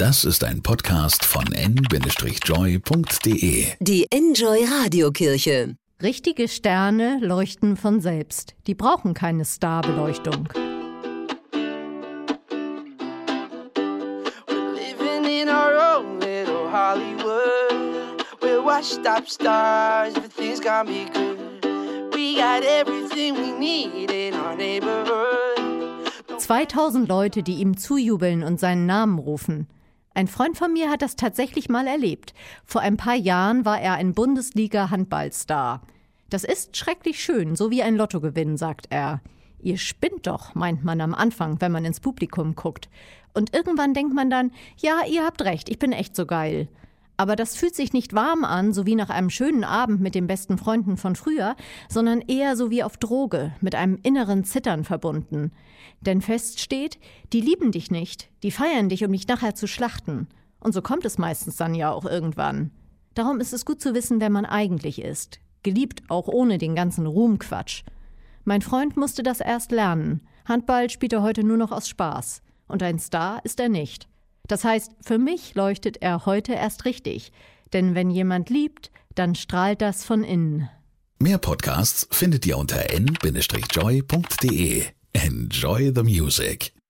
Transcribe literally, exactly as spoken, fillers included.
Das ist ein Podcast von n Bindestrich joy punkt de. Die Enjoy Radiokirche. Richtige Sterne leuchten von selbst. Die brauchen keine Starbeleuchtung. We're living in our own little Hollywood. We're washed up stars, everything's gonna be good. We got everything we need in our neighborhood. zweitausend Leute, die ihm zujubeln und seinen Namen rufen. Ein Freund von mir hat das tatsächlich mal erlebt. Vor ein paar Jahren war er ein Bundesliga-Handballstar. Das ist schrecklich schön, so wie ein Lottogewinn, sagt er. Ihr spinnt doch, meint man am Anfang, wenn man ins Publikum guckt. Und irgendwann denkt man dann, ja, ihr habt recht, ich bin echt so geil. Aber das fühlt sich nicht warm an, so wie nach einem schönen Abend mit den besten Freunden von früher, sondern eher so wie auf Droge, mit einem inneren Zittern verbunden. Denn fest steht, die lieben dich nicht, die feiern dich, um dich nachher zu schlachten. Und so kommt es meistens dann ja auch irgendwann. Darum ist es gut zu wissen, wer man eigentlich ist. Geliebt auch ohne den ganzen Ruhmquatsch. Mein Freund musste das erst lernen. Handball spielt er heute nur noch aus Spaß. Und ein Star ist er nicht. Das heißt, für mich leuchtet er heute erst richtig. Denn wenn jemand liebt, dann strahlt das von innen. Mehr Podcasts findet ihr unter n Bindestrich joy punkt de. Enjoy the music.